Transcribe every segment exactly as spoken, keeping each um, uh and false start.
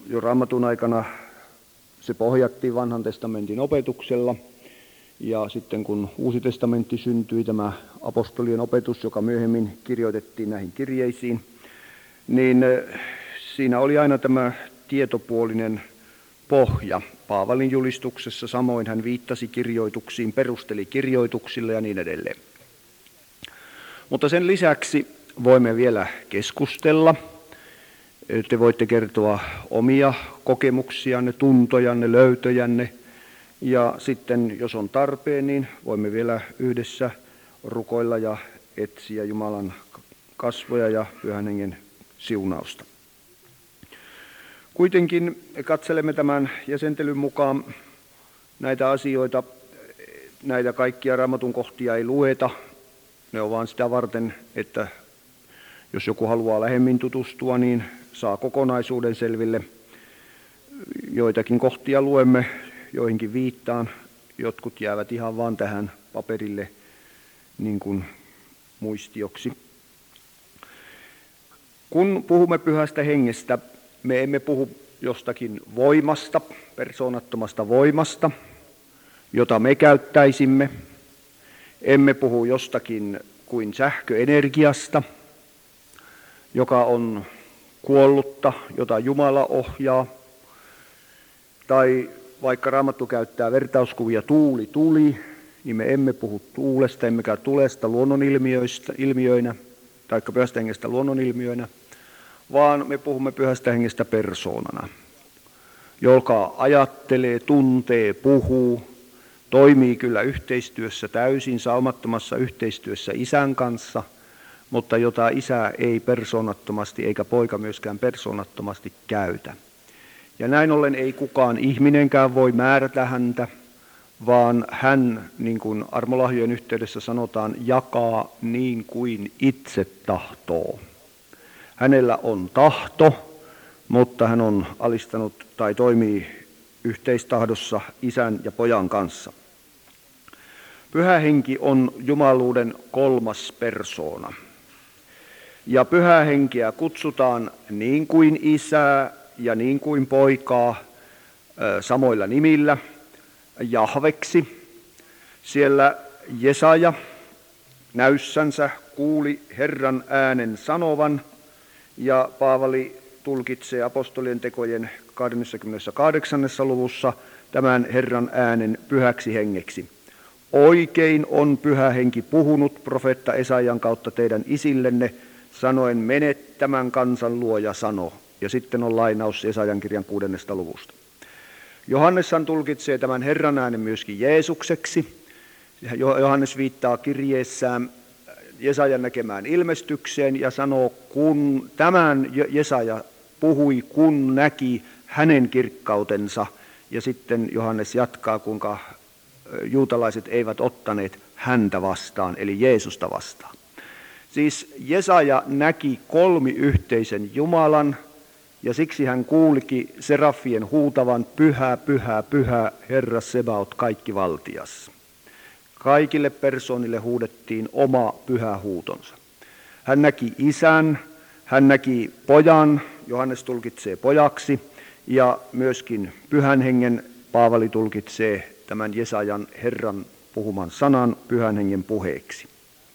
jo Raamatun aikana se pohjattiin vanhan testamentin opetuksella. Ja sitten kun Uusi testamentti syntyi, tämä apostolien opetus, joka myöhemmin kirjoitettiin näihin kirjeisiin, niin siinä oli aina tämä tietopuolinen pohja. Paavalin julistuksessa samoin hän viittasi kirjoituksiin, perusteli kirjoituksille ja niin edelleen. Mutta sen lisäksi voimme vielä keskustella. Te voitte kertoa omia kokemuksianne, tuntojanne, löytöjänne. Ja sitten, jos on tarpeen, niin voimme vielä yhdessä rukoilla ja etsiä Jumalan kasvoja ja Pyhän Hengen siunausta. Kuitenkin katselemme tämän jäsentelyn mukaan näitä asioita. Näitä kaikkia Raamatun kohtia ei lueta. Ne on vain sitä varten, että jos joku haluaa lähemmin tutustua, niin saa kokonaisuuden selville. Joitakin kohtia luemme, joihinkin viittaan. Jotkut jäävät ihan vaan tähän paperille niin kuin muistioksi. Kun puhumme Pyhästä Hengestä, me emme puhu jostakin voimasta, persoonattomasta voimasta, jota me käyttäisimme. Emme puhu jostakin kuin sähköenergiasta, joka on kuollutta, jota Jumala ohjaa. Tai vaikka Raamattu käyttää vertauskuvia tuuli, tuli, niin me emme puhu tuulesta, emmekä tulesta luonnonilmiöinä, tai Pyhästä Hengestä luonnonilmiöinä, vaan me puhumme Pyhästä Hengestä persoonana, joka ajattelee, tuntee, puhuu, toimii kyllä yhteistyössä täysin, saumattomassa yhteistyössä Isän kanssa, mutta jota Isä ei persoonattomasti eikä poika myöskään persoonattomasti käytä. Ja näin ollen ei kukaan ihminenkään voi määrätä häntä, vaan hän, niin kuin armolahjojen yhteydessä sanotaan, jakaa niin kuin itse tahtoo. Hänellä on tahto, mutta hän on alistanut tai toimii yhteistahdossa Isän ja Pojan kanssa. Pyhä Henki on jumaluuden kolmas persoona. Ja Pyhää Henkeä kutsutaan niin kuin Isää ja niin kuin Poikaa samoilla nimillä, Jahveksi. Siellä Jesaja näyssänsä kuuli Herran äänen sanovan, ja Paavali tulkitsee apostolien tekojen kaksikymmentäkahdeksan luvussa tämän Herran äänen Pyhäksi Hengeksi. Oikein on Pyhä Henki puhunut profeetta Esaian kautta teidän isillenne, sanoen mene tämän kansan luo ja sano. Ja sitten on lainaus Esaian kirjan kuudennesta luvusta. Johanneshan tulkitsee tämän Herran äänen myöskin Jeesukseksi. Johannes viittaa kirjeessään Jesajan näkemään ilmestykseen ja sanoo, kun tämän Jesaja puhui, kun näki hänen kirkkautensa. Ja sitten Johannes jatkaa, kuinka juutalaiset eivät ottaneet häntä vastaan, eli Jeesusta vastaan. Siis Jesaja näki kolmiyhteisen Jumalan, ja siksi hän kuulikin serafien huutavan, pyhä, pyhä, pyhä, Herra Sebaot, kaikkivaltias. Kaikille persoonille huudettiin oma pyhä huutonsa. Hän näki Isän, hän näki Pojan, Johannes tulkitsee pojaksi, ja myöskin Pyhän Hengen, Paavali tulkitsee tämän Jesajan Herran puhuman sanan Pyhän Hengen puheeksi.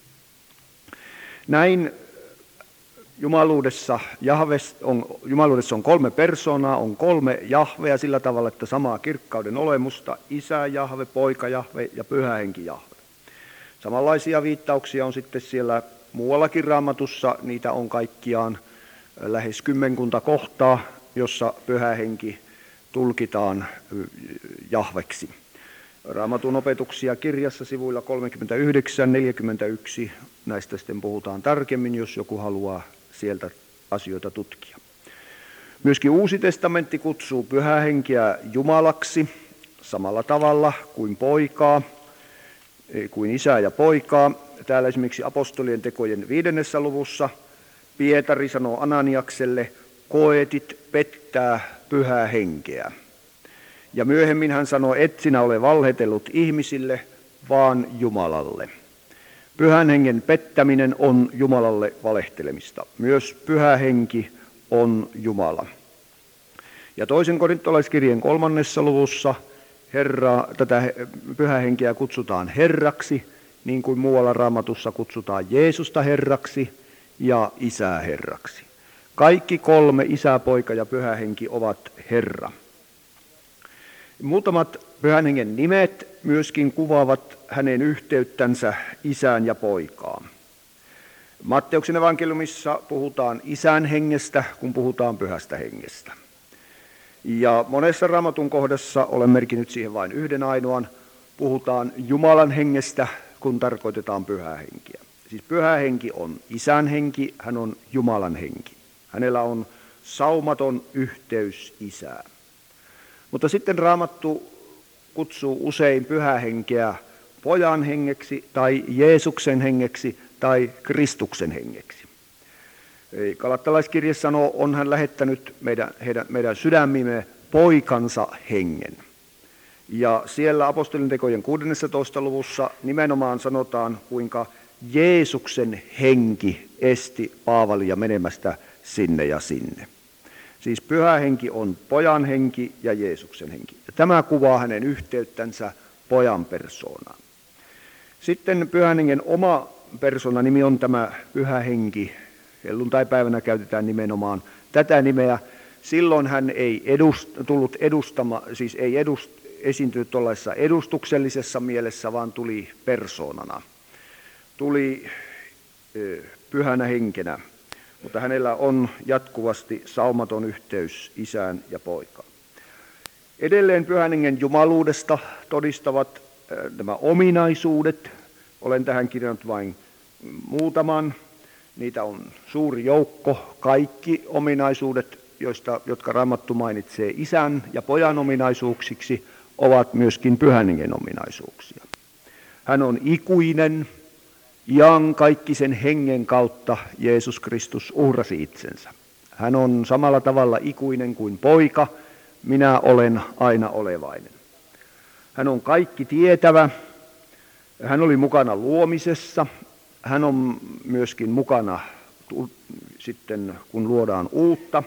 Näin Jumaluudessa, Jahves on, Jumaluudessa on kolme persoonaa, on kolme Jahvea sillä tavalla, että samaa kirkkauden olemusta, Isä Jahve, Poika Jahve ja Pyhä Henki Jahve. Samanlaisia viittauksia on sitten siellä muuallakin Raamatussa, niitä on kaikkiaan lähes kymmenkunta kohtaa, jossa Pyhä Henki tulkitaan Jahveksi. Raamatun opetuksia kirjassa sivuilla kolmekymmentäyhdeksän neljäkymmentäyksi, näistä sitten puhutaan tarkemmin, jos joku haluaa sieltä asioita tutkia. Myöskin Uusi testamentti kutsuu Pyhää Henkeä Jumalaksi samalla tavalla kuin poikaa, kuin isää ja poikaa. Täällä esimerkiksi apostolien tekojen viidennessä luvussa Pietari sanoo Ananiakselle, koetit pettää Pyhää Henkeä. Ja myöhemmin hän sanoo, et sinä ole valhetellut ihmisille, vaan Jumalalle. Pyhän Hengen pettäminen on Jumalalle valehtelemista. Myös Pyhä Henki on Jumala. Ja toisen korintolaiskirjeen kolmannessa luvussa Herra, tätä pyhää henkeä kutsutaan Herraksi, niin kuin muualla Raamatussa kutsutaan Jeesusta Herraksi ja Isää Herraksi. Kaikki kolme, Isä, Poika ja Pyhä Henki, ovat Herra. Muutamat Pyhän Hengen nimet myöskin kuvaavat hänen yhteyttänsä Isään ja Poikaan. Matteuksen evankeliumissa puhutaan Isän hengestä, kun puhutaan Pyhästä hengestä. Ja monessa Raamatun kohdassa, olen merkinnyt siihen vain yhden ainoan, puhutaan Jumalan hengestä, kun tarkoitetaan Pyhää henkiä. Siis Pyhä henki on Isän henki, hän on Jumalan henki. Hänellä on saumaton yhteys Isään. Mutta sitten Raamattu kutsuu usein Pyhää henkeä Pojan hengeksi tai Jeesuksen hengeksi tai Kristuksen hengeksi. Galattalaiskirje sanoo, on hän lähettänyt meidän, heidän, meidän sydämimme poikansa hengen. Ja siellä apostolintekojen kuudennessatoista luvussa nimenomaan sanotaan, kuinka Jeesuksen henki esti Paavalia menemästä sinne ja sinne. Siis Pyhä henki on Pojan henki ja Jeesuksen henki. Ja tämä kuvaa hänen yhteyttänsä Pojan persoonaan. Sitten Pyhän hengen oma persoonan nimi on tämä Pyhä henki. Helluntaipäivänä käytetään nimenomaan tätä nimeä. Silloin hän ei edust, tullut edustama, siis ei edust, esiintynyt tuollaisessa edustuksellisessa mielessä, vaan tuli persoonana. Tuli ö, pyhänä henkenä, mutta hänellä on jatkuvasti saumaton yhteys Isään ja Poikaan. Edelleen Pyhän hengen jumaluudesta todistavat ö, nämä ominaisuudet. Olen tähän kirjannut vain muutaman. Niitä on suuri joukko, kaikki ominaisuudet, joista, jotka Raamattu mainitsee Isän ja Pojan ominaisuuksiksi, ovat myöskin Pyhän hengen ominaisuuksia. Hän on ikuinen, iankaikkisen hengen kautta Jeesus Kristus uhrasi itsensä. Hän on samalla tavalla ikuinen kuin Poika, minä olen aina olevainen. Hän on kaikki tietävä, hän oli mukana luomisessa. Hän on myöskin mukana sitten, kun luodaan uutta.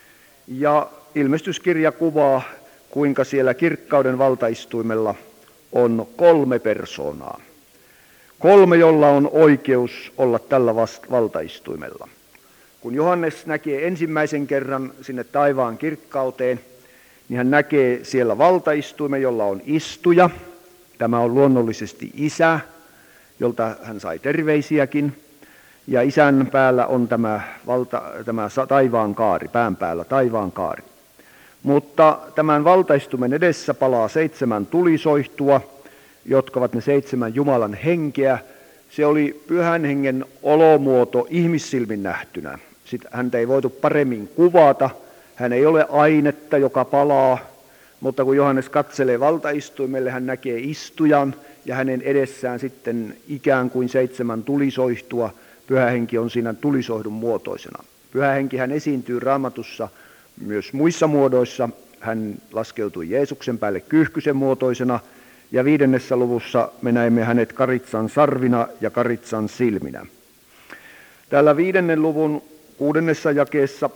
Ja ilmestyskirja kuvaa, kuinka siellä kirkkauden valtaistuimella on kolme persoonaa. Kolme, jolla on oikeus olla tällä valtaistuimella. Kun Johannes näkee ensimmäisen kerran sinne taivaan kirkkauteen, niin hän näkee siellä valtaistuimen, jolla on istuja. Tämä on luonnollisesti Isä, jolta hän sai terveisiäkin, ja Isän päällä on tämä, valta, tämä taivaan kaari, pään päällä taivaan kaari. Mutta tämän valtaistumen edessä palaa seitsemän tulisoihtua, jotka ovat ne seitsemän Jumalan henkeä. Se oli Pyhän hengen olomuoto ihmissilmin nähtynä. Sitten häntä ei voitu paremmin kuvata. Hän ei ole ainetta, joka palaa, mutta kun Johannes katselee valtaistuimelle, hän näkee istujan, ja hänen edessään sitten ikään kuin seitsemän tulisoihtua. Pyhä henki on siinä tulisohdun muotoisena. Pyhä henki hän esiintyy Raamatussa myös muissa muodoissa. Hän laskeutui Jeesuksen päälle kyyhkysen muotoisena, ja viidennessä luvussa me näemme hänet karitsan sarvina ja karitsan silminä. Täällä viidennen luvun kuudennessa jakeessa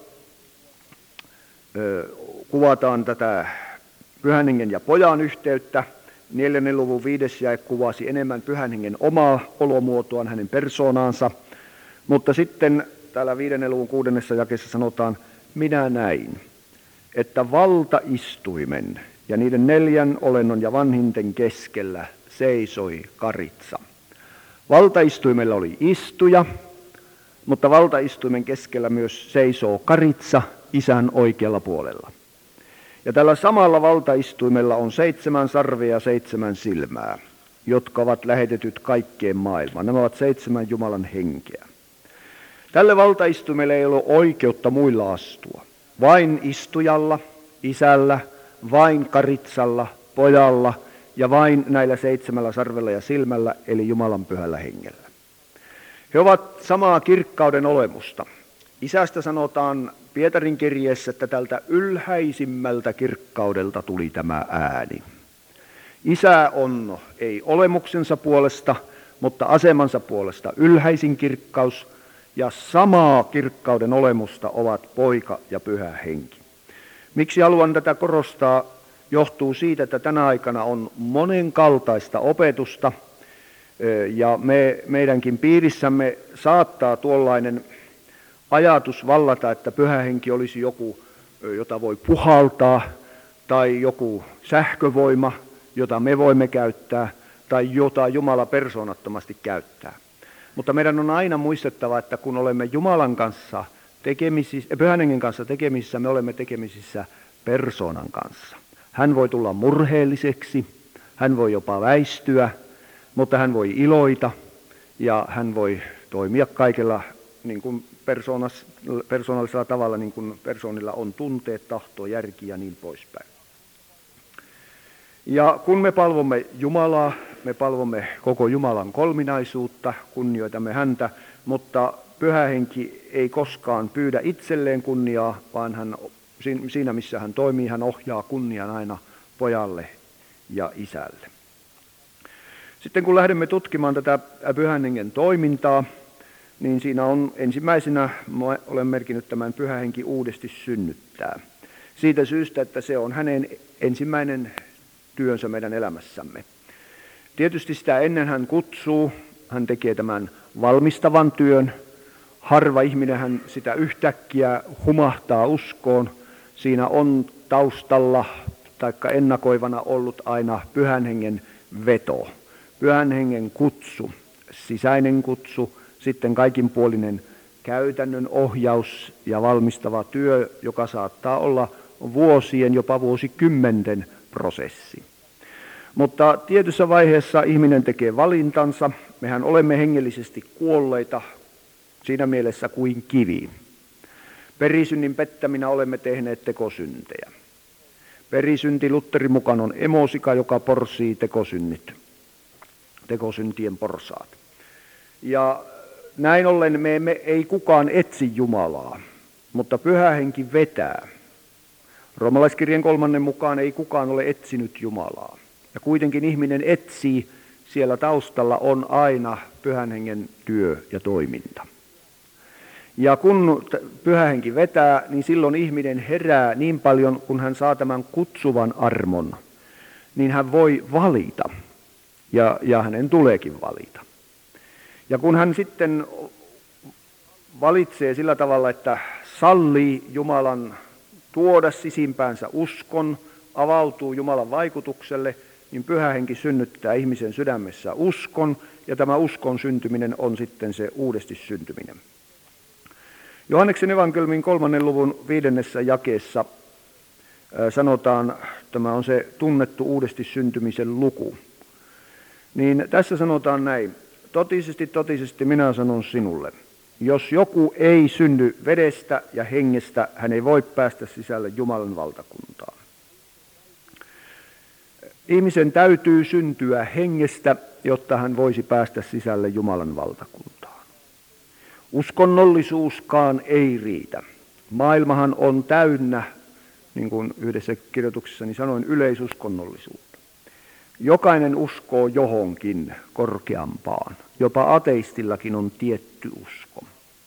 ö, kuvataan tätä Pyhän hengen ja Pojan yhteyttä. Neljännen luvun viides jae kuvasi enemmän Pyhän hengen omaa olomuotoaan, hänen persoonaansa. Mutta sitten täällä viidennen luvun kuudennessa jakeessa sanotaan, minä näin, että valtaistuimen ja niiden neljän olennon ja vanhinten keskellä seisoi karitsa. Valtaistuimella oli istuja, mutta valtaistuimen keskellä myös seisoo karitsa Isän oikealla puolella. Ja tällä samalla valtaistuimella on seitsemän sarvea ja seitsemän silmää, jotka ovat lähetetyt kaikkeen maailmaan. Nämä ovat seitsemän Jumalan henkeä. Tälle valtaistuimelle ei ole oikeutta muilla astua. Vain istujalla, Isällä, vain karitsalla, Pojalla ja vain näillä seitsemällä sarvella ja silmällä, eli Jumalan pyhällä hengellä. He ovat samaa kirkkauden olemusta. Isästä sanotaan Pietarin kirjeessä, että tältä ylhäisimmältä kirkkaudelta tuli tämä ääni. Isä on ei olemuksensa puolesta, mutta asemansa puolesta ylhäisin kirkkaus, ja samaa kirkkauden olemusta ovat Poika ja Pyhä henki. Miksi haluan tätä korostaa? Johtuu siitä, että tänä aikana on monenkaltaista opetusta ja me, meidänkin piirissämme saattaa tuollainen ajatus vallata, että Pyhä Henki olisi joku, jota voi puhaltaa, tai joku sähkövoima, jota me voimme käyttää, tai jota Jumala persoonattomasti käyttää. Mutta meidän on aina muistettava, että kun olemme Jumalan kanssa tekemisissä, Pyhän Hengen kanssa tekemisissä, me olemme tekemisissä persoonan kanssa. Hän voi tulla murheelliseksi, hän voi jopa väistyä, mutta hän voi iloita ja hän voi toimia kaikella niin kuin persoonallisella tavalla, niin kuin persoonilla on tunteet, tahto, järki ja niin poispäin. Ja kun me palvomme Jumalaa, me palvomme koko Jumalan kolminaisuutta, kunnioitamme häntä, mutta Pyhä Henki ei koskaan pyydä itselleen kunniaa, vaan hän, siinä missä hän toimii, hän ohjaa kunnian aina pojalle ja isälle. Sitten kun lähdemme tutkimaan tätä Pyhän Hengen toimintaa, niin siinä on ensimmäisenä, olen merkinnyt tämän Pyhä Henki uudesti synnyttää. Siitä syystä, että se on hänen ensimmäinen työnsä meidän elämässämme. Tietysti sitä ennen hän kutsuu, hän tekee tämän valmistavan työn. Harva ihminen hän sitä yhtäkkiä humahtaa uskoon. Siinä on taustalla taikka ennakoivana ollut aina Pyhän Hengen veto. Pyhän Hengen kutsu, sisäinen kutsu, sitten kaikinpuolinen käytännön ohjaus ja valmistava työ, joka saattaa olla vuosien, jopa vuosikymmenten prosessi. Mutta tietyssä vaiheessa ihminen tekee valintansa. Mehän olemme hengellisesti kuolleita siinä mielessä kuin kivi. Perisynnin pettäminä olemme tehneet tekosyntejä. Perisynti Lutherin mukaan on emosika, joka porsii tekosynnit, tekosyntien porsaat. Ja näin ollen me emme, ei kukaan etsi Jumalaa, mutta Pyhä Henki vetää. Roomalaiskirjeen kolmannen mukaan ei kukaan ole etsinyt Jumalaa. Ja kuitenkin ihminen etsii, siellä taustalla on aina Pyhän Hengen työ ja toiminta. Ja kun Pyhä Henki vetää, niin silloin ihminen herää niin paljon, kun hän saa tämän kutsuvan armon, niin hän voi valita, ja, ja hänen tuleekin valita. Ja kun hän sitten valitsee sillä tavalla, että sallii Jumalan tuoda sisimpäänsä uskon, avautuu Jumalan vaikutukselle, niin Pyhä Henki synnyttää ihmisen sydämessä uskon, ja tämä uskon syntyminen on sitten se uudesti syntyminen. Johanneksen evankeliumin kolmannen luvun viidennessä jakeessa sanotaan, tämä on se tunnettu uudesti syntymisen luku, niin tässä sanotaan näin: totisesti, totisesti minä sanon sinulle, jos joku ei synny vedestä ja hengestä, hän ei voi päästä sisälle Jumalan valtakuntaan. Ihmisen täytyy syntyä hengestä, jotta hän voisi päästä sisälle Jumalan valtakuntaan. Uskonnollisuuskaan ei riitä. Maailmahan on täynnä, niin kuin yhdessä kirjoituksessani sanoin, yleisuskonnollisuutta. Jokainen uskoo johonkin korkeampaan. Jopa ateistillakin on tietty usko.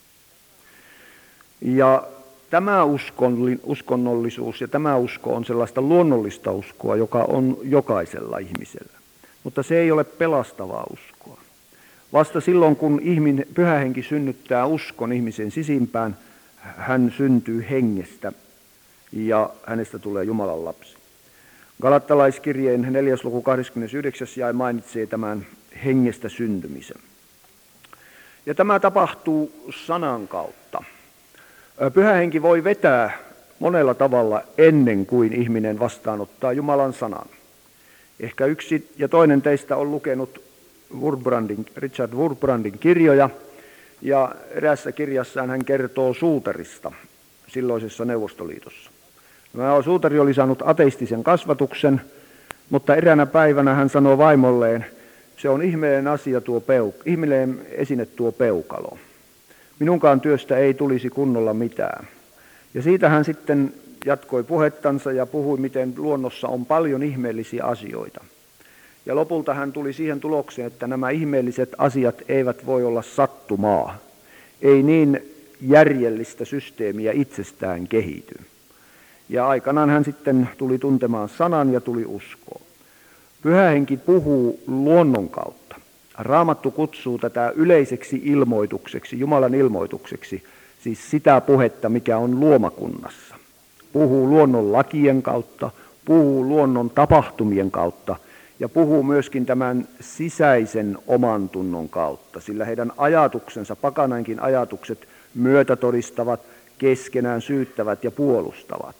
Ja tämä uskonnollisuus ja tämä usko on sellaista luonnollista uskoa, joka on jokaisella ihmisellä. Mutta se ei ole pelastavaa uskoa. Vasta silloin, kun ihminen, Pyhä Henki synnyttää uskon ihmisen sisimpään, hän syntyy hengestä ja hänestä tulee Jumalan lapsi. Galattalaiskirjeen neljäs luku kahdeskymmenesyhdeksäs jae mainitsee tämän hengestä syntymisen. Ja tämä tapahtuu sanan kautta. Pyhä Henki voi vetää monella tavalla ennen kuin ihminen vastaanottaa Jumalan sanan. Ehkä yksi ja toinen teistä on lukenut Wurmbrandin, Richard Wurmbrandin kirjoja, ja eräässä kirjassaan hän kertoo suutarista silloisessa Neuvostoliitossa. Tämä suutari oli saanut ateistisen kasvatuksen, mutta eräänä päivänä hän sanoi vaimolleen, se on ihmeellinen asia tuo peuk- ihmeellinen esine tuo peukalo. Minunkaan työstä ei tulisi kunnolla mitään. Ja siitä hän sitten jatkoi puhettansa ja puhui, miten luonnossa on paljon ihmeellisiä asioita. Ja lopulta hän tuli siihen tulokseen, että nämä ihmeelliset asiat eivät voi olla sattumaa. Ei niin järjellistä systeemiä itsestään kehity. Ja aikanaan hän sitten tuli tuntemaan sanan ja tuli uskoon. Pyhä Henki puhuu luonnon kautta. Raamattu kutsuu tätä yleiseksi ilmoitukseksi, Jumalan ilmoitukseksi, siis sitä puhetta, mikä on luomakunnassa. Puhuu luonnon lakien kautta, puhuu luonnon tapahtumien kautta ja puhuu myöskin tämän sisäisen oman tunnon kautta, sillä heidän ajatuksensa, pakanainkin ajatukset, myötätodistavat, keskenään syyttävät ja puolustavat.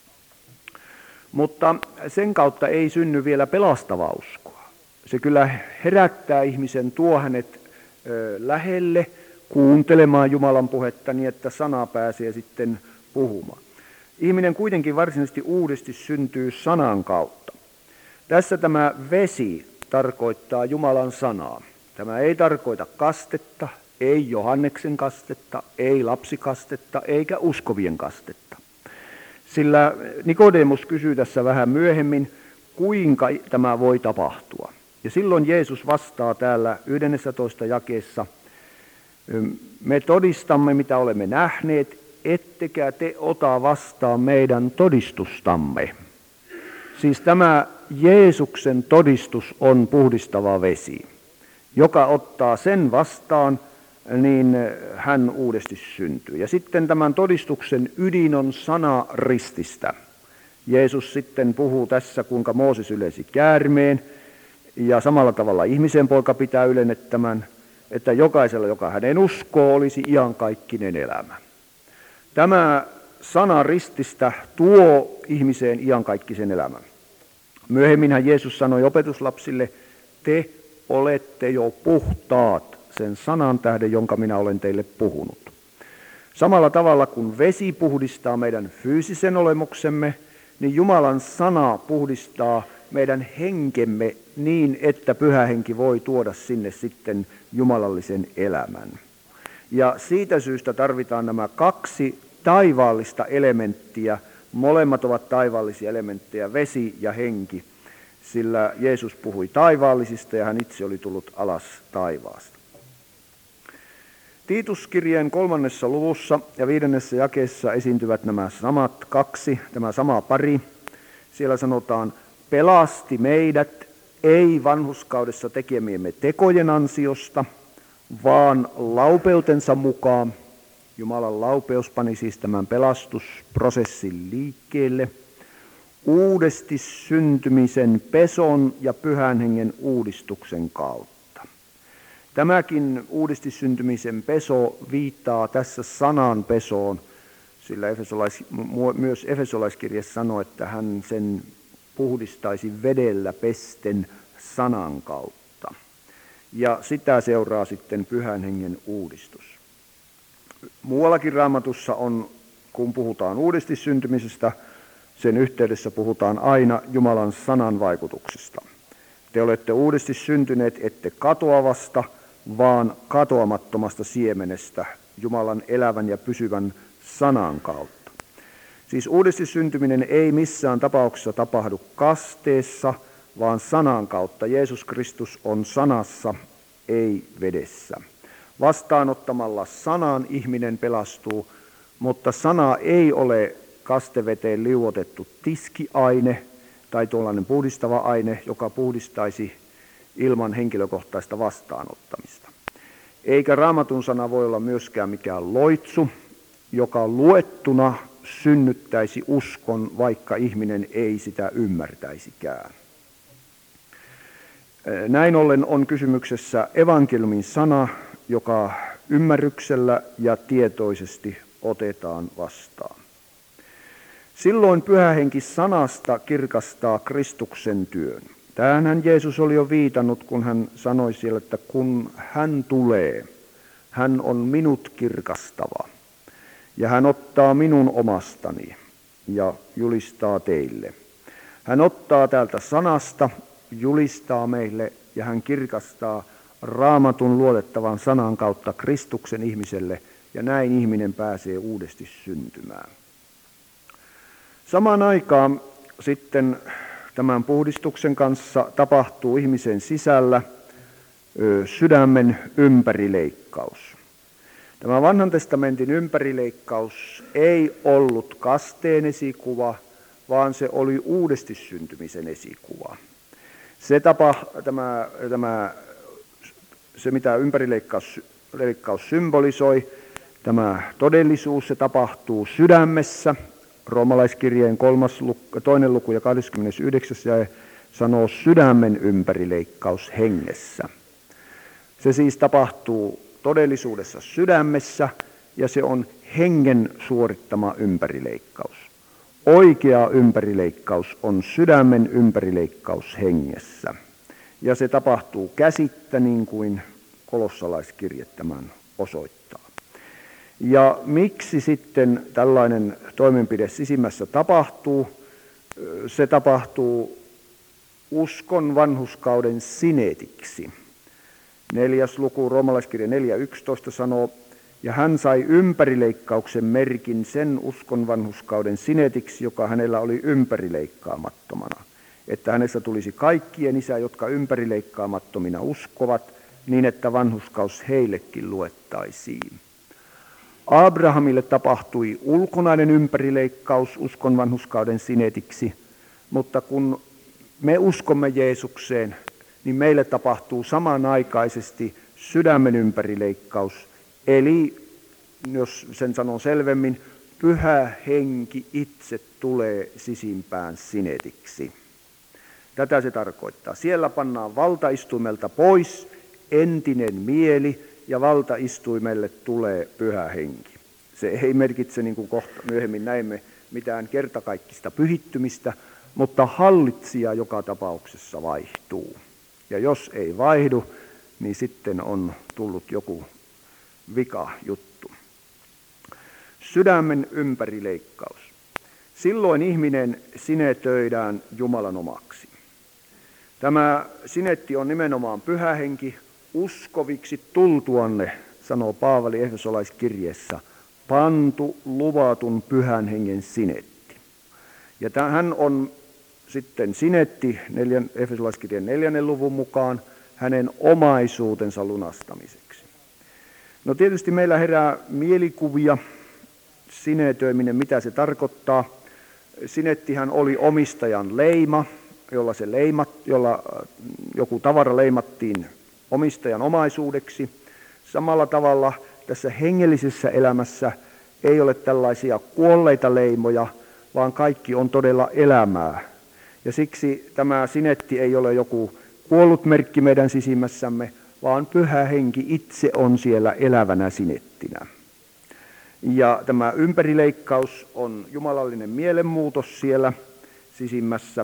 Mutta sen kautta ei synny vielä pelastavaa uskoa. Se kyllä herättää ihmisen, tuo hänet ö, lähelle kuuntelemaan Jumalan puhetta niin, että sana pääsee sitten puhumaan. Ihminen kuitenkin varsinaisesti uudesti syntyy sanan kautta. Tässä tämä vesi tarkoittaa Jumalan sanaa. Tämä ei tarkoita kastetta, ei Johanneksen kastetta, ei lapsikastetta eikä uskovien kastetta. Sillä Nikodemus kysyy tässä vähän myöhemmin, kuinka tämä voi tapahtua. Ja silloin Jeesus vastaa täällä yhdennessätoista jakeessa, me todistamme mitä olemme nähneet, ettekä te ota vastaan meidän todistustamme. Siis tämä Jeesuksen todistus on puhdistava vesi. Joka ottaa sen vastaan, niin hän uudesti syntyy. Ja sitten tämän todistuksen ydin on sana rististä. Jeesus sitten puhuu tässä, kuinka Mooses ylesi käärmeen, ja samalla tavalla ihmisen poika pitää ylennettämän, että jokaisella, joka hänen uskoo, olisi iankaikkinen elämä. Tämä sana rististä tuo ihmiseen iankaikkisen elämän. Myöhemminhän Jeesus sanoi opetuslapsille, te olette jo puhtaat sen sanan tähden, jonka minä olen teille puhunut. Samalla tavalla kuin vesi puhdistaa meidän fyysisen olemuksemme, niin Jumalan sana puhdistaa meidän henkemme niin, että Pyhä Henki voi tuoda sinne sitten jumalallisen elämän. Ja siitä syystä tarvitaan nämä kaksi taivaallista elementtiä. Molemmat ovat taivaallisia elementtejä, vesi ja henki, sillä Jeesus puhui taivaallisista ja hän itse oli tullut alas taivaasta. Tiituskirjeen kolmannessa luvussa ja viidennessä jakeessa esiintyvät nämä samat kaksi, tämä sama pari. Siellä sanotaan, pelasti meidät ei vanhurskaudessa tekemiemme tekojen ansiosta, vaan laupeutensa mukaan. Jumalan laupeus pani siis tämän pelastusprosessin liikkeelle. Uudesti syntymisen peson ja Pyhän Hengen uudistuksen kautta. Tämäkin uudesti syntymisen peso viittaa tässä sanan pesoon, sillä Efesolais, myös Efesolaiskirje sanoo, että hän sen puhdistaisi vedellä pesten sanan kautta. Ja sitä seuraa sitten Pyhän Hengen uudistus. Muuallakin Raamatussa on, kun puhutaan uudesti syntymisestä, sen yhteydessä puhutaan aina Jumalan sanan vaikutuksesta. Te olette uudesti syntyneet ette katoavasta, vaan katoamattomasta siemenestä Jumalan elävän ja pysyvän sanan kautta. Siis uudesti syntyminen ei missään tapauksessa tapahdu kasteessa, vaan sanan kautta. Jeesus Kristus on sanassa, ei vedessä. Vastaanottamalla sanan ihminen pelastuu, mutta sana ei ole kasteveteen liuotettu tiskiaine tai tuollainen puhdistava aine, joka puhdistaisi ilman henkilökohtaista vastaanottamista. Eikä Raamatun sana voi olla myöskään mikään loitsu, joka luettuna synnyttäisi uskon, vaikka ihminen ei sitä ymmärtäisikään. Näin ollen on kysymyksessä evankeliumin sana, joka ymmärryksellä ja tietoisesti otetaan vastaan. Silloin Pyhä Henki sanasta kirkastaa Kristuksen työn. Tähän Jeesus oli jo viitannut, kun hän sanoi siellä, että kun hän tulee, hän on minut kirkastava. Ja hän ottaa minun omastani ja julistaa teille. Hän ottaa täältä sanasta, julistaa meille ja hän kirkastaa Raamatun luotettavan sanan kautta Kristuksen ihmiselle ja näin ihminen pääsee uudesti syntymään. Samaan aikaan sitten tämän puhdistuksen kanssa tapahtuu ihmisen sisällä sydämen ympärileikkaus. Tämä vanhan testamentin ympärileikkaus ei ollut kasteen esikuva, vaan se oli uudesti syntymisen esikuva. Se, tapa, tämä, tämä, se mitä ympärileikkaus leikkaus symbolisoi, tämä todellisuus, se tapahtuu sydämessä. Roomalaiskirjeen kolmas luku, toinen luku ja kahdeskymmenesyhdeksäs jae sanoo sydämen ympärileikkaus hengessä. Se siis tapahtuu todellisuudessa sydämessä ja se on hengen suorittama ympärileikkaus. Oikea ympärileikkaus on sydämen ympärileikkaus hengessä. Ja se tapahtuu käsittä niin kuin kolossalaiskirje tämän osoittaa. Ja miksi sitten tällainen toimenpide sisimmässä tapahtuu? Se tapahtuu uskon vanhurskauden sinetiksi. Neljäs luku, roomalaiskirja neljä yksitoista sanoo, ja hän sai ympärileikkauksen merkin sen uskon vanhurskauden sinetiksi, joka hänellä oli ympärileikkaamattomana. Että hänestä tulisi kaikkien isä, jotka ympärileikkaamattomina uskovat, niin että vanhurskaus heillekin luettaisiin. Abrahamille tapahtui ulkonainen ympärileikkaus uskon vanhurskauden sinetiksi, mutta kun me uskomme Jeesukseen, niin meille tapahtuu samanaikaisesti sydämen ympärileikkaus, eli jos sen sanon selvemmin, Pyhä Henki itse tulee sisimpään sinetiksi. Tätä se tarkoittaa. Siellä pannaan valtaistuimelta pois entinen mieli ja valtaistuimelle tulee Pyhä Henki. Se ei merkitse, niin kuin kohta myöhemmin näemme, mitään kertakaikkista pyhittymistä, mutta hallitsija joka tapauksessa vaihtuu. Ja jos ei vaihdu, niin sitten on tullut joku vika juttu. Sydämen ympärileikkaus. Silloin ihminen sinetöidään Jumalan omaksi. Tämä sinetti on nimenomaan Pyhä Henki. Uskoviksi tultuanne, sanoo Paavali Efesolaiskirjeessä, pantu luvatun Pyhän Hengen sinetti. Ja hän on sitten sinetti Efesolaiskirjeen neljännen luvun mukaan hänen omaisuutensa lunastamiseksi. No tietysti meillä herää mielikuvia, sinetöiminen, mitä se tarkoittaa. Sinettihän oli omistajan leima, jolla, se leimat, jolla joku tavara leimattiin omistajan omaisuudeksi. Samalla tavalla tässä hengellisessä elämässä ei ole tällaisia kuolleita leimoja, vaan kaikki on todella elämää. Ja siksi tämä sinetti ei ole joku kuollut merkki meidän sisimmässämme, vaan Pyhä Henki itse on siellä elävänä sinettinä. Ja tämä ympärileikkaus on jumalallinen mielenmuutos siellä sisimmässä.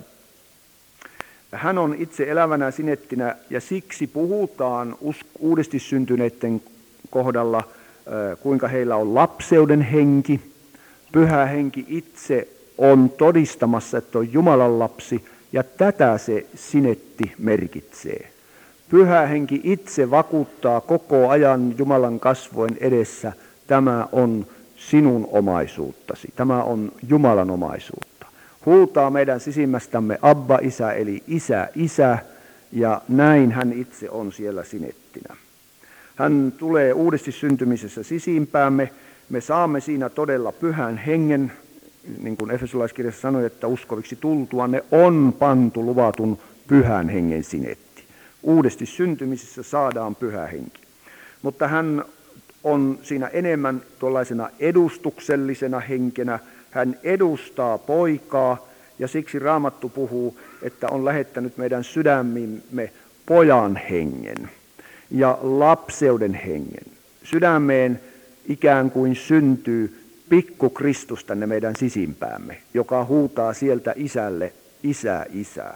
Hän on itse elävänä sinettinä ja siksi puhutaan uudesti syntyneiden kohdalla, kuinka heillä on lapseuden henki. Pyhä Henki itse on todistamassa, että on Jumalan lapsi ja tätä se sinetti merkitsee. Pyhä Henki itse vakuuttaa koko ajan Jumalan kasvojen edessä, tämä on sinun omaisuuttasi, tämä on Jumalan omaisuutta. Huutaa meidän sisimmästämme Abba Isä eli Isä Isä ja näin hän itse on siellä sinettinä. Hän tulee uudesti syntymisessä sisimpäämme, me saamme siinä todella Pyhän Hengen, niin kuin Efesolaiskirjassa sanoi, että uskoviksi tultuanne on pantu luvatun Pyhän Hengen sinetti. Uudesti syntymisessä saadaan Pyhä Henki. Mutta hän on siinä enemmän tuollaisena edustuksellisena henkenä. Hän edustaa poikaa ja siksi Raamattu puhuu, että on lähettänyt meidän sydämimme pojan hengen ja lapseuden hengen. Sydämeen ikään kuin syntyy pikku Kristus tänne meidän sisimpäämme, joka huutaa sieltä isälle, Isä, Isä.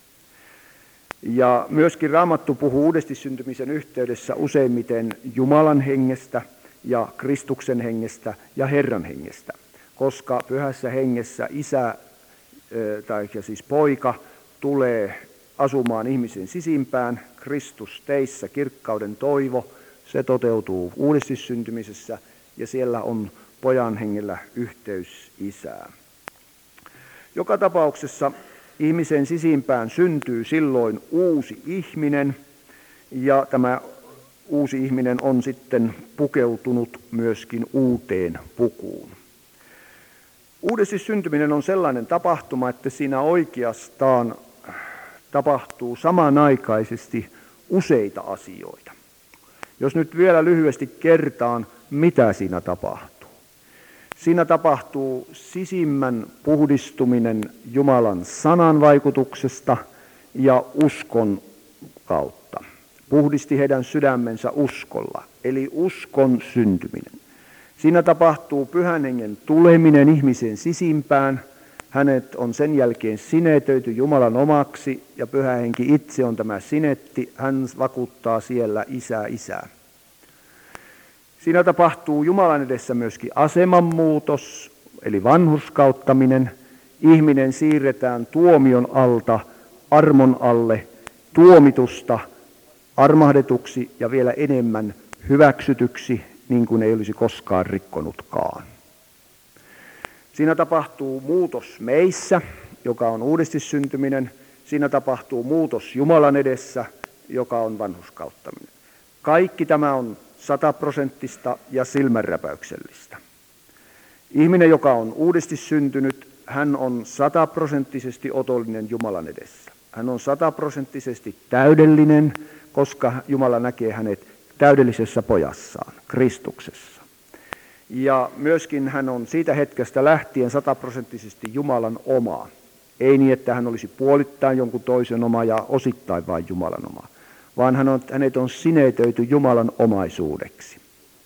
Ja myöskin Raamattu puhuu uudesti syntymisen yhteydessä useimmiten Jumalan hengestä ja Kristuksen hengestä ja Herran hengestä, koska Pyhässä hengessä Isä, tai siis poika, tulee asumaan ihmisen sisimpään, Kristus teissä, kirkkauden toivo, se toteutuu uudesti syntymisessä ja siellä on pojan hengellä yhteys Isään. Joka tapauksessa ihmisen sisimpään syntyy silloin uusi ihminen ja tämä uusi ihminen on sitten pukeutunut myöskin uuteen pukuun. Uudesti syntyminen on sellainen tapahtuma, että siinä oikeastaan tapahtuu samanaikaisesti useita asioita. Jos nyt vielä lyhyesti kertaan, mitä siinä tapahtuu. Siinä tapahtuu sisimmän puhdistuminen Jumalan sanan vaikutuksesta ja uskon kautta. Puhdisti heidän sydämensä uskolla, eli uskon syntyminen. Siinä tapahtuu Pyhän Hengen tuleminen ihmisen sisimpään. Hänet on sen jälkeen sinetöity Jumalan omaksi ja Pyhä Henki itse on tämä sinetti. Hän vakuuttaa siellä isää isää. Siinä tapahtuu Jumalan edessä myöskin asemanmuutos, eli vanhurskauttaminen. Ihminen siirretään tuomion alta armon alle, tuomitusta armahdetuksi ja vielä enemmän hyväksytyksi, niin kuin ei olisi koskaan rikkonutkaan. Siinä tapahtuu muutos meissä, joka on uudesti syntyminen. Siinä tapahtuu muutos Jumalan edessä, joka on vanhurskauttaminen. Kaikki tämä on sataprosenttista ja silmänräpäyksellistä. Ihminen, joka on uudesti syntynyt, hän on sataprosenttisesti otollinen Jumalan edessä. Hän on sataprosenttisesti täydellinen, koska Jumala näkee hänet täydellisessä pojassaan, Kristuksessa. Ja myöskin hän on siitä hetkestä lähtien sataprosenttisesti Jumalan oma. Ei niin, että hän olisi puolittain jonkun toisen oma ja osittain vain Jumalan oma, vaan hän on, hänet on sinetöity Jumalan omaisuudeksi.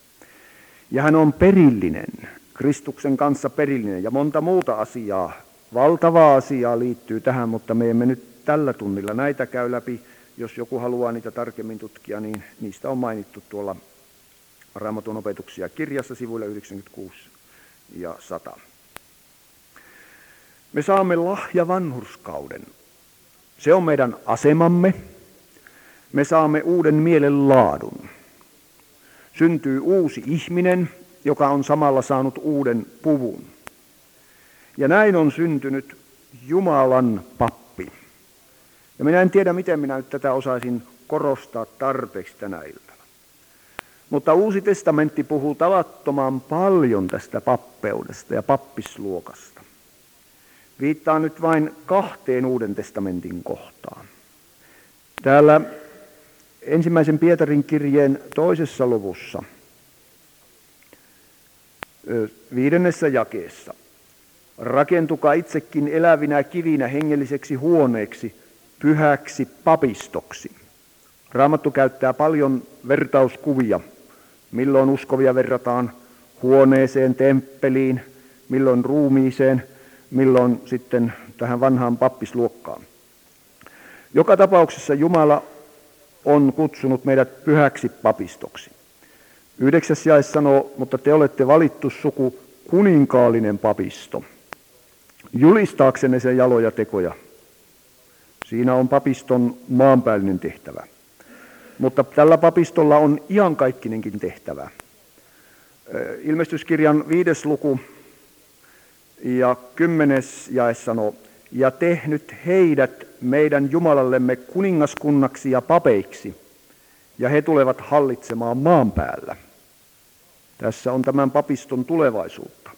Ja hän on perillinen, Kristuksen kanssa perillinen ja monta muuta asiaa, valtavaa asiaa liittyy tähän, mutta me emme nyt tällä tunnilla näitä käy läpi. Jos joku haluaa niitä tarkemmin tutkia, niin niistä on mainittu tuolla Raamatun opetuksia kirjassa sivuilla yhdeksänkymmentäkuusi ja sata. Me saamme lahja vanhurskauden. Se on meidän asemamme. Me saamme uuden mielenlaadun. Syntyy uusi ihminen, joka on samalla saanut uuden puvun. Ja näin on syntynyt Jumalan pappi. Ja minä en tiedä, miten minä nyt tätä osaisin korostaa tarpeeksi tänä iltana. Mutta Uusi testamentti puhuu tavattoman paljon tästä pappeudesta ja pappisluokasta. Viittaan nyt vain kahteen Uuden testamentin kohtaan. Täällä ensimmäisen Pietarin kirjeen toisessa luvussa, viidennessä jakeessa. Rakentukaa itsekin elävinä kivinä hengelliseksi huoneeksi, pyhäksi papistoksi. Raamattu käyttää paljon vertauskuvia, milloin uskovia verrataan huoneeseen, temppeliin, milloin ruumiiseen, milloin sitten tähän vanhaan pappisluokkaan. Joka tapauksessa Jumala on kutsunut meidät pyhäksi papistoksi. Yhdeksäs jae sanoo, mutta te olette valittu suku, kuninkaallinen papisto, julistaaksenne sen jaloja tekoja. Siinä on papiston maanpäällinen tehtävä. Mutta tällä papistolla on iankaikkeinenkin tehtävä. Ilmestyskirjan viides luku ja kymmenes jae sanoo, ja tehnyt heidät meidän Jumalallemme kuningaskunnaksi ja papeiksi, ja he tulevat hallitsemaan maan päällä. Tässä on tämän papiston tulevaisuutta.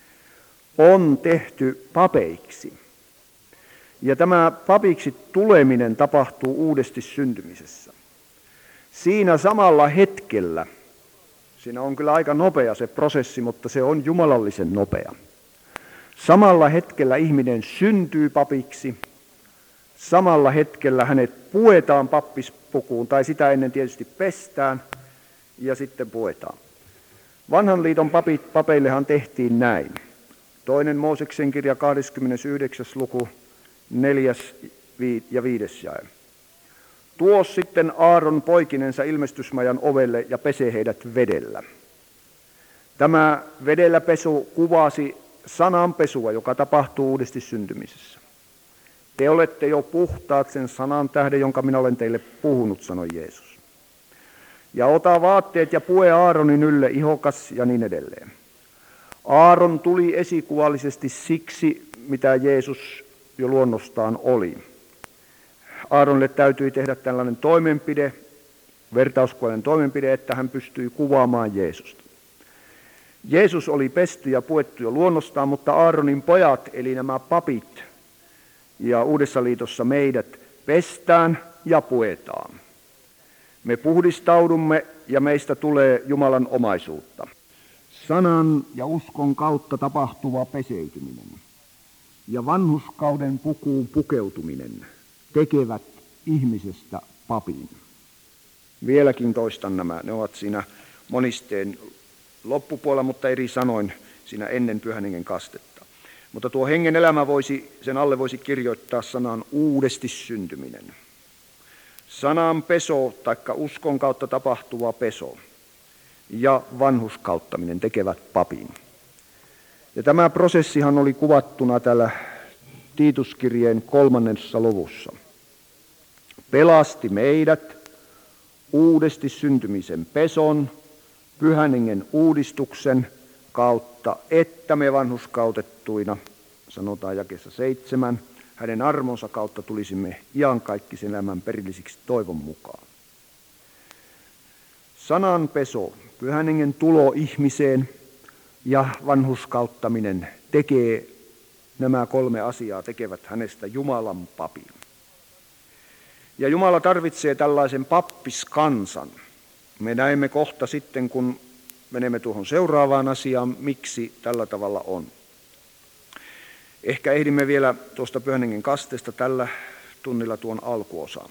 On tehty papeiksi. Ja tämä papiksi tuleminen tapahtuu uudesti syntymisessä. Siinä samalla hetkellä, siinä on kyllä aika nopea se prosessi, mutta se on jumalallisen nopea. Samalla hetkellä ihminen syntyy papiksi, samalla hetkellä hänet puetaan pappispukuun, tai sitä ennen tietysti pestään, ja sitten puetaan. Vanhan liiton papit, papeillehan tehtiin näin. Toinen Mooseksen kirja kaksikymmentäyhdeksän luku, neljäs ja viides jae. Tuo sitten Aaron poikinensa ilmestysmajan ovelle ja pese heidät vedellä. Tämä vedellä pesu kuvasi sananpesua, joka tapahtuu uudesti syntymisessä. Te olette jo puhtaat sen sanan tähden, jonka minä olen teille puhunut, sanoi Jeesus. Ja ota vaatteet ja pue Aaronin ylle ihokas ja niin edelleen. Aaron tuli esikuvallisesti siksi, mitä Jeesus jo luonnostaan oli. Aaronille täytyi tehdä tällainen toimenpide, vertauskuvainen toimenpide, että hän pystyi kuvaamaan Jeesusta. Jeesus oli pesty ja puettu jo luonnostaan, mutta Aaronin pojat, eli nämä papit ja Uudessa liitossa meidät, pestään ja puetaan. Me puhdistaudumme ja meistä tulee Jumalan omaisuutta. Sanan ja uskon kautta tapahtuva peseytyminen ja vanhurskauden pukuun pukeutuminen tekevät ihmisestä papin. Vieläkin toistan nämä. Ne ovat siinä monisteen loppupuolella, mutta eri sanoin siinä ennen Pyhän Hengen kastetta. Mutta tuo hengen elämä voisi, sen alle voisi kirjoittaa sanan uudesti syntyminen. Sanan peso, taikka uskon kautta tapahtuva peso ja vanhurskauttaminen tekevät papin. Ja tämä prosessihan oli kuvattuna täällä Tiituskirjeen kolmannessa luvussa. Pelasti meidät uudesti syntymisen peson, Pyhän Hengen uudistuksen kautta, että me vanhurskautettuina, sanotaan jakeessa seitsemän, hänen armonsa kautta tulisimme iankaikkisen elämän perillisiksi toivon mukaan. Sanan peso, Pyhän Hengen tulo ihmiseen ja vanhurskauttaminen tekee, nämä kolme asiaa tekevät hänestä Jumalan papin. Ja Jumala tarvitsee tällaisen pappiskansan. Me näemme kohta sitten, kun menemme tuohon seuraavaan asiaan, miksi tällä tavalla on. Ehkä ehdimme vielä tuosta Pyhän Hengen kasteesta tällä tunnilla tuon alkuosaan.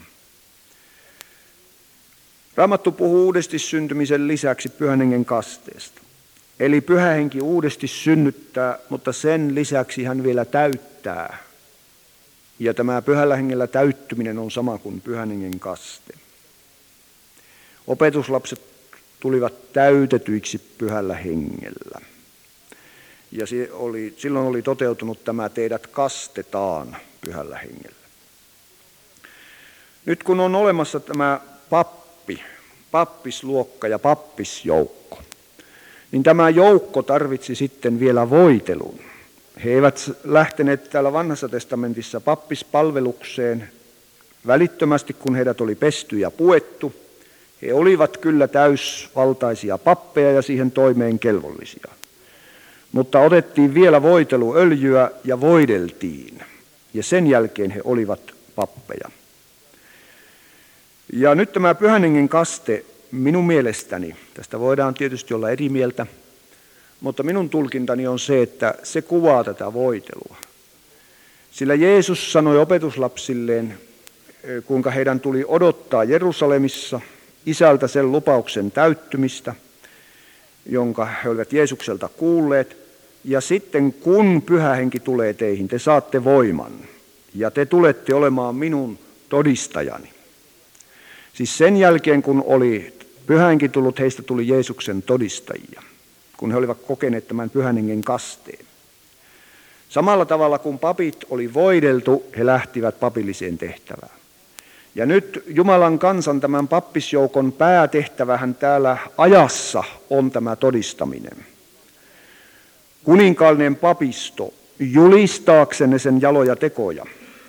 Raamattu puhuu uudesti syntymisen lisäksi Pyhän Hengen kasteesta. Eli Pyhä Henki uudesti synnyttää, mutta sen lisäksi hän vielä täyttää. Ja tämä Pyhällä Hengellä täyttyminen on sama kuin Pyhän Hengen kaste. Opetuslapset tulivat täytetyiksi Pyhällä Hengellä. Ja se oli, silloin oli toteutunut tämä teidät kastetaan Pyhällä Hengellä. Nyt kun on olemassa tämä pappi, pappisluokka ja pappisjoukko, niin tämä joukko tarvitsi sitten vielä voitelun. He eivät lähteneet täällä Vanhassa testamentissa pappispalvelukseen välittömästi, kun heidät oli pesty ja puettu. He olivat kyllä täysvaltaisia pappeja ja siihen toimeen kelvollisia. Mutta otettiin vielä voiteluöljyä ja voideltiin. Ja sen jälkeen he olivat pappeja. Ja nyt tämä Pyhän Hengen kaste minun mielestäni, tästä voidaan tietysti olla eri mieltä, mutta minun tulkintani on se, että se kuvaa tätä voitelua. Sillä Jeesus sanoi opetuslapsilleen, kuinka heidän tuli odottaa Jerusalemissa Isältä sen lupauksen täyttymistä, jonka he olivat Jeesukselta kuulleet. Ja sitten kun Pyhä Henki tulee teihin, te saatte voiman ja te tulette olemaan minun todistajani. Siis sen jälkeen, kun oli Pyhä Henki tullut, heistä tuli Jeesuksen todistajia, kun he olivat kokeneet tämän Pyhän Hengen kasteen. Samalla tavalla kun papit oli voideltu, he lähtivät papilliseen tehtävään. Ja nyt Jumalan kansan tämän pappisjoukon päätehtävähän täällä ajassa on tämä todistaminen. Kuninkaallinen papisto julistaaksenne sen jaloja tekoja.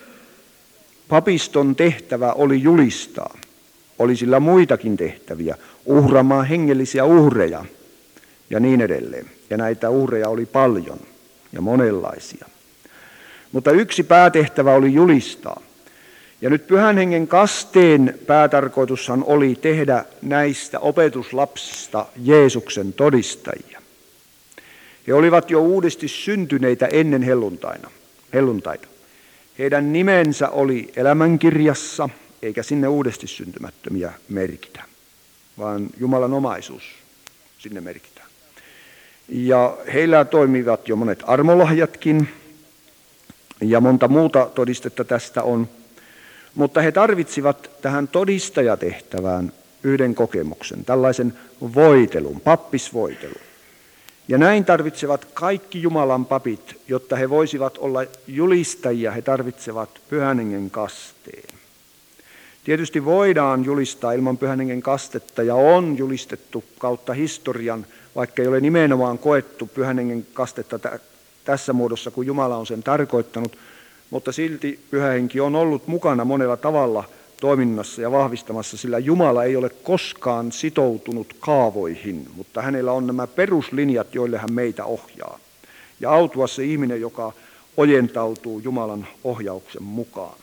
Papiston tehtävä oli julistaa. Oli sillä muitakin tehtäviä, uhraamaan hengellisiä uhreja ja niin edelleen. Ja näitä uhreja oli paljon ja monenlaisia. Mutta yksi päätehtävä oli julistaa. Ja nyt Pyhän Hengen kasteen päätarkoitushan oli tehdä näistä opetuslapsista Jeesuksen todistajia. He olivat jo uudesti syntyneitä ennen helluntaina, helluntaita. Heidän nimensä oli elämänkirjassa, eikä sinne uudesti syntymättömiä merkitä, vaan Jumalan omaisuus sinne merkitään. Ja heillä toimivat jo monet armolahjatkin, ja monta muuta todistetta tästä on. Mutta he tarvitsivat tähän todistajatehtävään yhden kokemuksen, tällaisen voitelun, pappisvoitelun. Ja näin tarvitsevat kaikki Jumalan papit, jotta he voisivat olla julistajia, he tarvitsevat Pyhän Hengen kasteen. Tietysti voidaan julistaa ilman Pyhän Hengen kastetta ja on julistettu kautta historian, vaikka ei ole nimenomaan koettu Pyhän Hengen kastetta t- tässä muodossa, kun Jumala on sen tarkoittanut, mutta silti Pyhä Henki on ollut mukana monella tavalla toiminnassa ja vahvistamassa, sillä Jumala ei ole koskaan sitoutunut kaavoihin, mutta hänellä on nämä peruslinjat, joille hän meitä ohjaa. Ja autua se ihminen, joka ojentautuu Jumalan ohjauksen mukaan.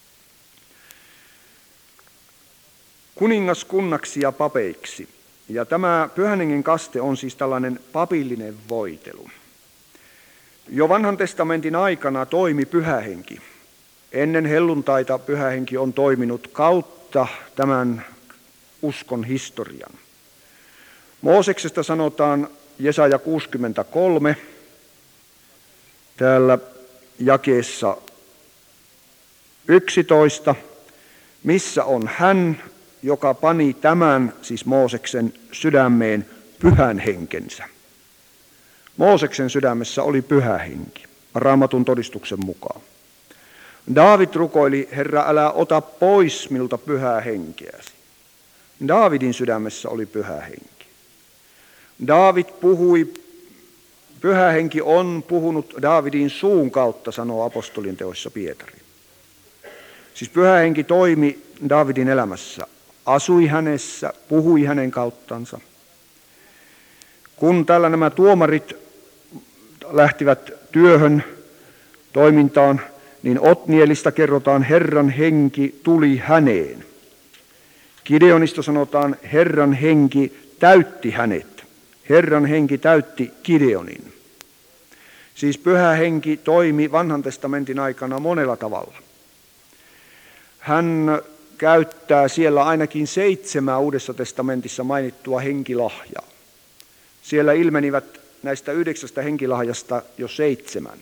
Kuningaskunnaksi ja papeiksi. Ja tämä Pyhän Hengen kaste on siis tällainen papillinen voitelu. Jo vanhan testamentin aikana toimi Pyhä Henki. Ennen helluntaita Pyhä Henki on toiminut kautta tämän uskon historian. Mooseksesta sanotaan Jesaja kuusikymmentäkolme, täällä jakeessa yksitoista, missä on hän, joka pani tämän, siis Mooseksen sydämeen, pyhän henkensä. Mooseksen sydämessä oli Pyhä Henki, Raamatun todistuksen mukaan. Daavid rukoili, Herra, älä ota pois minulta pyhää henkeäsi. Daavidin sydämessä oli Pyhä Henki. Daavid puhui, Pyhä Henki on puhunut Daavidin suun kautta, sanoo apostolien teoissa Pietari. Siis Pyhä Henki toimi Daavidin elämässä, asui hänessä, puhui hänen kauttansa. Kun täällä nämä tuomarit lähtivät työhön, toimintaan, niin Otnielista kerrotaan, Herran henki tuli häneen. Gideonista sanotaan, Herran henki täytti hänet. Herran henki täytti Gideonin. Siis Pyhä Henki toimi vanhan testamentin aikana monella tavalla. Hän käyttää siellä ainakin seitsemää Uudessa testamentissa mainittua henkilahjaa. Siellä ilmenivät näistä yhdeksästä henkilahjasta jo seitsemän.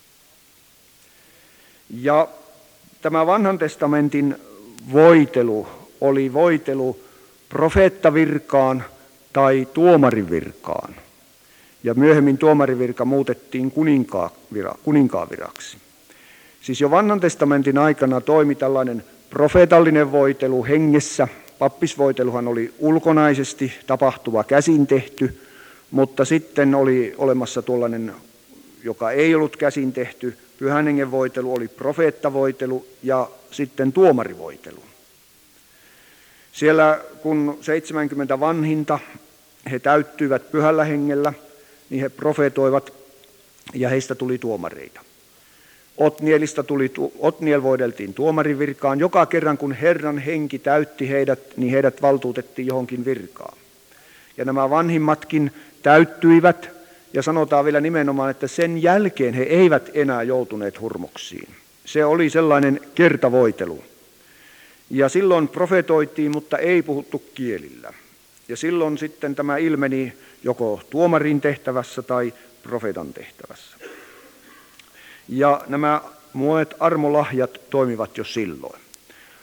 Ja tämä vanhan testamentin voitelu oli voitelu profeettavirkaan tai tuomarivirkaan. Ja myöhemmin tuomarivirka muutettiin kuninkaaviraksi. Siis jo vanhan testamentin aikana toimi tällainen profeetallinen voitelu hengessä. Pappisvoiteluhan oli ulkonaisesti tapahtuva käsin tehty, mutta sitten oli olemassa tuollainen, joka ei ollut käsin tehty. Pyhän Hengen voitelu oli profeettavoitelu ja sitten tuomarivoitelu. Siellä kun seitsemänkymmentä vanhinta, he täyttyivät Pyhällä Hengellä, niin he profeetoivat ja heistä tuli tuomareita. Otnielista tuli, Otniel voideltiin tuomarivirkaan. Joka kerran kun Herran henki täytti heidät, niin heidät valtuutettiin johonkin virkaan. Ja nämä vanhimmatkin täyttyivät ja sanotaan vielä nimenomaan, että sen jälkeen he eivät enää joutuneet hurmoksiin. Se oli sellainen kertavoitelu. Ja silloin profetoitiin, mutta ei puhuttu kielillä. Ja silloin sitten tämä ilmeni joko tuomarin tehtävässä tai profeetan tehtävässä. Ja nämä monet armolahjat toimivat jo silloin.